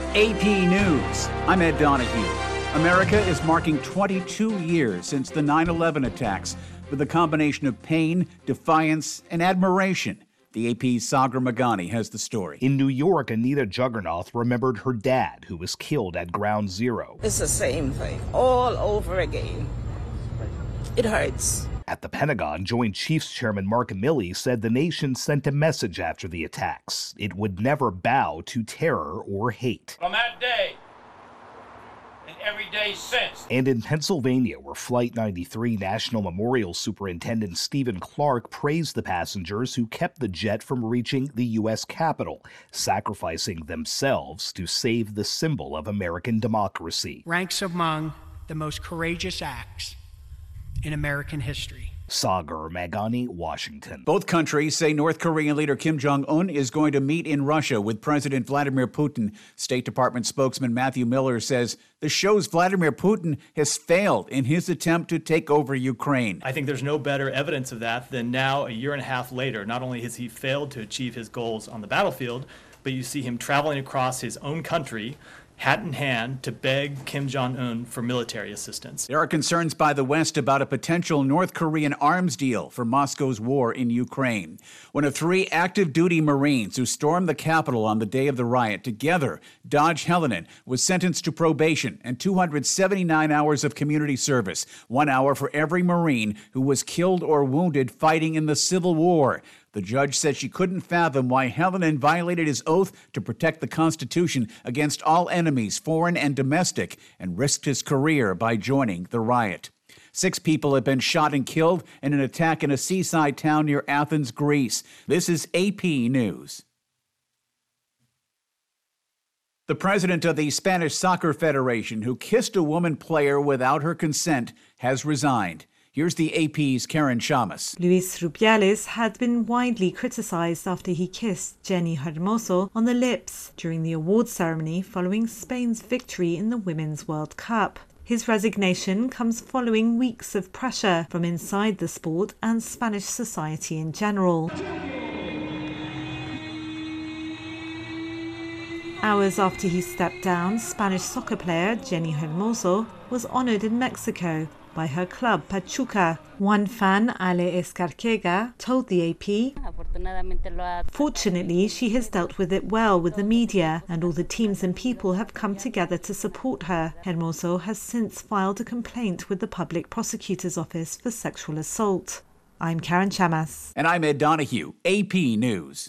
AP News. I'm Ed Donahue. America is marking 22 years since the 9/11 attacks with a combination of pain, defiance, and admiration. The AP's Sagar Meghani has the story. In New York, Anita Juggernaut remembered her dad, who was killed at Ground Zero. It's the same thing all over again. It hurts. At the Pentagon, Joint Chiefs Chairman Mark Milley said the nation sent a message after the attacks. It would never bow to terror or hate. From that day and every day since. And in Pennsylvania, where Flight 93 National Memorial Superintendent Stephen Clark praised the passengers who kept the jet from reaching the U.S. Capitol, sacrificing themselves to save the symbol of American democracy. Ranks among the most courageous acts in American history. Sagar Meghani, Washington. Both countries say North Korean leader Kim Jong-un is going to meet in Russia with President Vladimir Putin. State Department spokesman Matthew Miller says this shows Vladimir Putin has failed in his attempt to take over Ukraine. I think there's no better evidence of that than now, a year and a half later. Not only has he failed to achieve his goals on the battlefield, but you see him traveling across his own country, hat in hand, to beg Kim Jong-un for military assistance. There are concerns by the West about a potential North Korean arms deal for Moscow's war in Ukraine. One of three active duty Marines who stormed the Capitol on the day of the riot together, Dodge Hellinan, was sentenced to probation and 279 hours of community service, 1 hour for every Marine who was killed or wounded fighting in the Civil War. The judge said she couldn't fathom why Hellinan violated his oath to protect the Constitution against all enemies, foreign and domestic, and risked his career by joining the riot. 6 people have been shot and killed in an attack in a seaside town near Athens, Greece. This is AP News. The president of the Spanish Soccer Federation, who kissed a woman player without her consent, has resigned. Here's the AP's Karen Chamas. Luis Rubiales had been widely criticized after he kissed Jenny Hermoso on the lips during the awards ceremony following Spain's victory in the Women's World Cup. His resignation comes following weeks of pressure from inside the sport and Spanish society in general. Hours after he stepped down, Spanish soccer player Jenny Hermoso was honored in Mexico by her club Pachuca. One fan, Ale Escarquega, told the AP, "Fortunately, she has dealt with it well with the media, and all the teams and people have come together to support her." Hermoso has since filed a complaint with the Public Prosecutor's Office for sexual assault. I'm Karen Chamas. And I'm Ed Donahue, AP News.